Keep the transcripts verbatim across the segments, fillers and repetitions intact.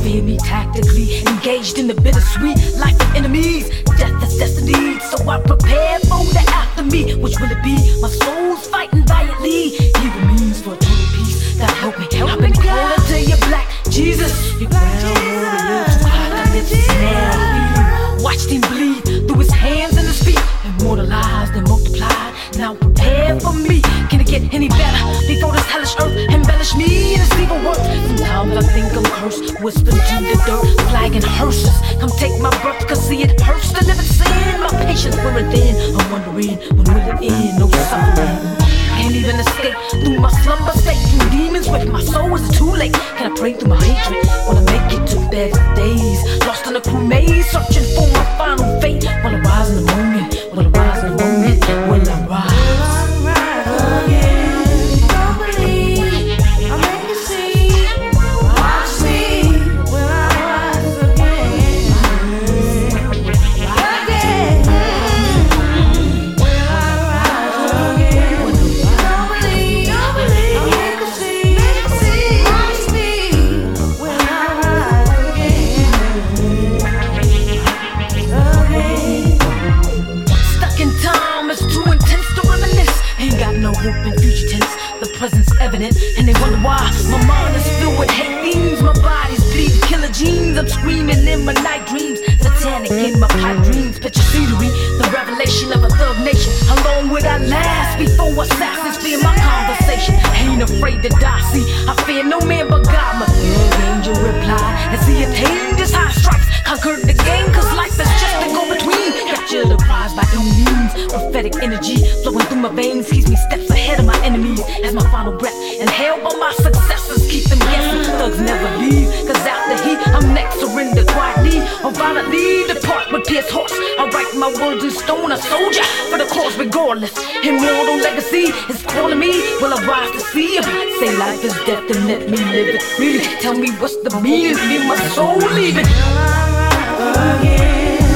fear me tactically, engaged in the bittersweet life of enemies. Death is destiny, so I prepare for the after me. Which will it be? My soul's fighting valiantly. Evil means for total peace. God help me, help I've been calling to your black Jesus. Your brown warrior, too hot to live now. Watched him bleed through his hands and his feet, immortalized and multiplied. Now prepare for me. Can it get any better before this hellish earth embellish me in its evil work? Sometimes I think I'm cursed, whispered to the dirt, flagging hearses. Come take my breath, cause see it hurts to live in sin. My patience for it then, I'm wondering when will it end? No suffering, can't even escape through my slumber state. Through demons with my soul, is it too late? Can I pray through my hatred? Will I make it to better days? Lost in a cruel maze, searching for my final fate. Will I rise in the moment? Will I rise in the moment? Will I rise? Presence evident, and they wonder why my mind is filled with hate themes. My body's bleeding killer genes. I'm screaming in my night dreams, satanic in my pipe dreams. Picture scenery, the revelation of a thug nation. How long would I last before assassins fear my conversation? Ain't afraid to die, see, I fear no man but God. My angel reply as he attained his high stripes, conquered the game, cause life is just a go-between. Capture the prize by any means. Prophetic energy flowing through my veins keeps me steps ahead of my enemies. As my final breath, inhaled by my successors, keep them guessing. Thugs never leave, cause after he, I'm next. Surrender quietly or violently, depart with pierced horse. I write my words in stone, a soldier for the cause regardless. Immortal legacy is calling me. Will I rise to see him? Say life is death and let me live it freely. Tell me what's the meaning, leave my soul leaving. Again.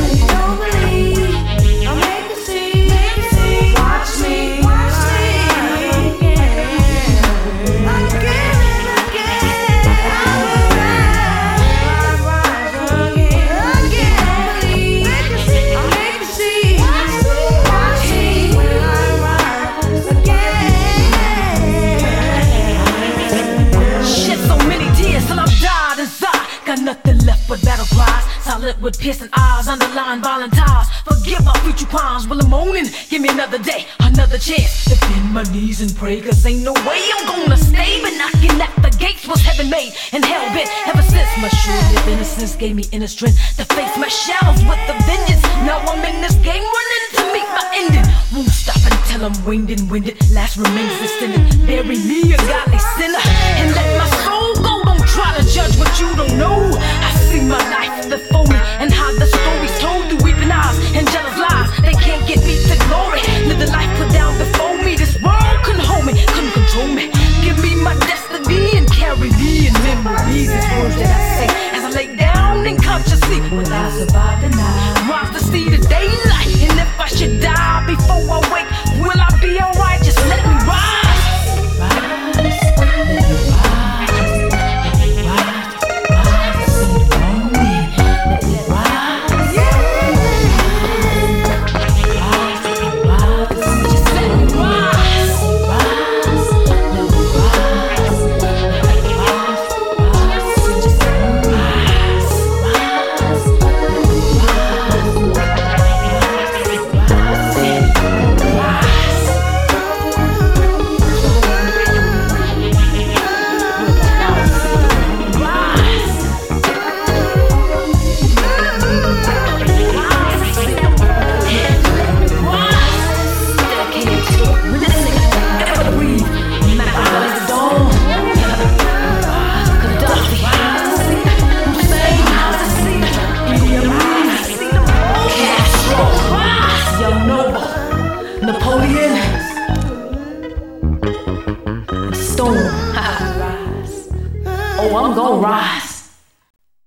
Nothing left but battle cries, silent with piercing eyes, underlying violent ties. Forgive my future crimes, well I'm moaning. Give me another day, another chance to bend my knees and pray, cause ain't no way I'm gonna stay. But knocking at the gates was heaven made and hell bent. Ever since my short-lived innocence gave me inner strength to face my shadows with a vengeance. Now I'm in this game running to meet my ending. Won't stop until I'm winged and winded. Last remains extended. Bury me a godly sinner and let my soul go. Don't try to judge what you don't know. I see my life before me and how the story's told through weeping eyes and jealous lies. They can't get me to glory. Live the life put down before me. This world couldn't hold me, couldn't control me. Give me my destiny and carry me in memories. These words that I say as I lay down in conscious sleep. Will I survive the night? Rise to see the daylight. And if I should die before I wake, will I be alright? Just let me rise. Rise, let me rise. Napoleon, Stone, rise. Oh, I'm gonna rise.